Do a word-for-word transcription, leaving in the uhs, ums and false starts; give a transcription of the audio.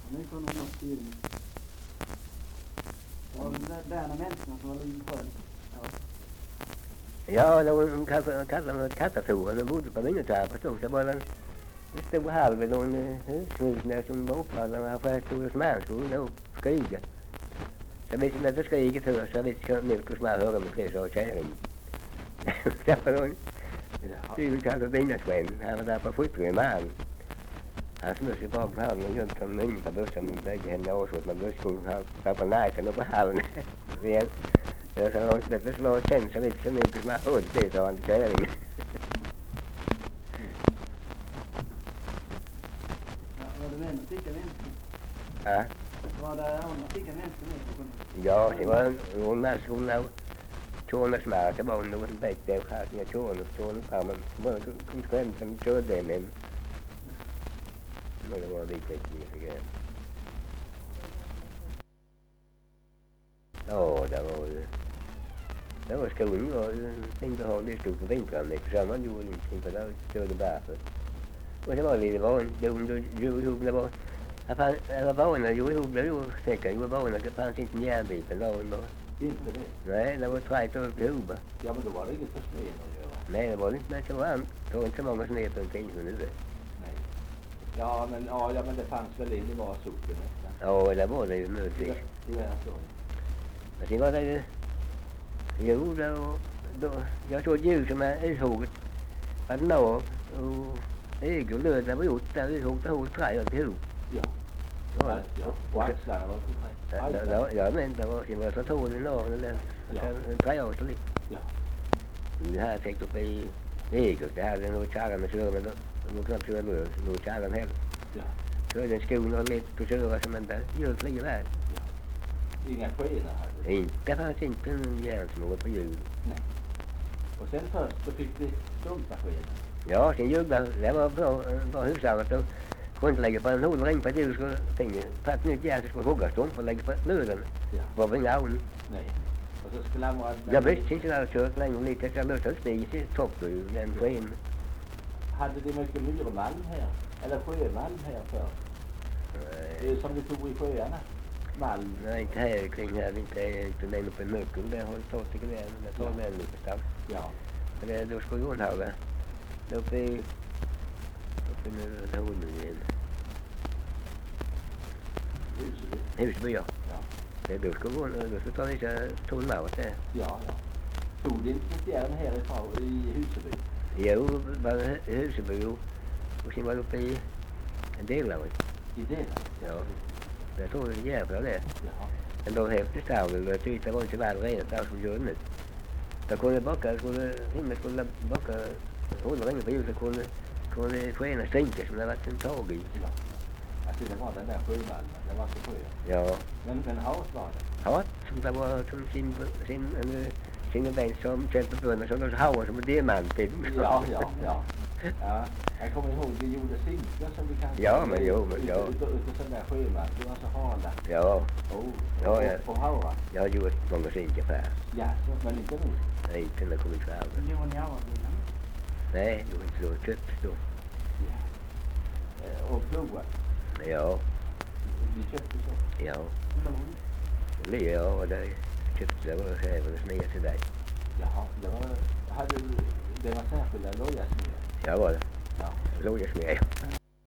Nu får nog något styrning. Det var de där människorna som var lite sjön. Ja, det var en katastrof. De bodde på Vinnetorp förstås. Det var en stor halv i någon hushus som var uppfallande. För jag stod hos människor och skriga. Så visste inte att det skriget hörs. Så jag visste inte hur man hörde med fler så kärring. Det var någon tydligt kallat vinnarsvän. Han var där på sjutton med han. Han smörs i bak på hallen och gömt som in på bussen. Och lägger henne årsåt med busskon. Han var på näsen och på hallen. Igen. Jag sa att det slår sen så visste jag inte hur man hörde det, sa han till kärringen. Var det vänner ticka vänster? Ja. Var det andra ticka vänster med? Ja, det var en massa hon av tjornas mark. Det var något bättre. Jag hade inga tjornas tjornas fram. Men det var konsekvensen körde den. Men det var lite mycket grann. Ja, det var ju... Det var skolan och jag tänkte ha det stort på vintern. Så man gjorde ingenting för det körde varför. Och det var lite van. Det gjorde ihop det var... Jag var van att gjorde ihop det. Jag var säker. Jag var van att det fanns inte en järnbit eller någon. Inte det? Nej, det var trätt upp ihop. Ja, men då var det inget för sned att göra. Nej, det var inte men så varmt. Det var inte så många sned på en tid som nu. Nej. Ja, men, ja, ja, men det fanns väl in i var solen nästan. Ja, det var det ju möjligtvis. Det är så. Men sen var det ju... Jo, det var... Då, jag såg ett ljus som är uthugget. Att nå och ägg och löd det var gjort där uthugget och hugget träd ihop. Ja. Ja, Ja, ja. Och axlarna var så ja, ja, ja, men det var sen var så tål i norr eller en träårs lite. Ja. Det här fick upp i ägg. Det hade nog kärran med köra men de knappt köra lös. Nog kärran heller. Ja. Körde en skon och lätt och köra som inte gör fler väl. Inga skenar hade Inte, det fanns inte en järnsmål på hjul. Nej. Och sen först så fick vi stumpa skenar. Ja, sen jublar. Det var bra, bra husarvet. Och kunde inte lägga på en hol och ring på ett ljus och tänkte för att nytt järn så skulle hugga stump och lägga på löden. Ja. Var väl inga avn. Nej. Och så skulle han vara... Jag visste inte när jag kört länge och lite. Jag löste en stig i topp och den sken. Hade det mycket myrmalm här? Eller sjömalm här för? Det är som vi tog i sjöarna. Malm. Nej, inte här kring här. Inte, inte längre på Möckel. Där har jag tagit till grän. Där tar den lite starkt. Ja. Men det, då skulle hon ha det. Uppe i... Uppe i den hunden igen. Huseby. Huseby, ja. Ja. Det, då skulle hon... Då skulle ta vissa tonmaret där. Ja, ja. Tog det inte ett järn härifrån i Huseby? Jo, var Huseby och, och sen var det uppe i en del av det. I det? Ja. Jag tror det är jävla det. Jaha. Men då häftigt stavl och tyckte det var inte väl rent där som gör nu. Då kunde baka, skulle himlen skulle baka hålla länge på ljuset kunde, kunde skena sänka som det varit en tag i. Ja. Alltså det var den där sjömalmen, det var så sjö. Ja. Men, men hat var det? Hat som det var som sin, sin, en, sin vän som kämpade på bönderna som de hauer som en diamantfilm. Ja, ja, ja. Ja, jag kommer ihåg vi gjorde sinklar som vi kanske... Ja, men jo, men ja. Utav sån där sjömalm, det var så hala. Ja. Oh, Ja, ja. På haura. Jag har gjort många sinkar för här. Ja, så, men inte nu. Nej, inte när det kommit fram. Nu var ni avarbetade. Nej, det var inte så köpt då. Ja. Eh, Och ploa. Ja, Vi köpte så. ja. Lån. Det ja, och det köpte jag och även smed till dig. Jaha, det var... Hade, det var särskilda lojasmeder. Ja, var det. Ja. Låg jag smed.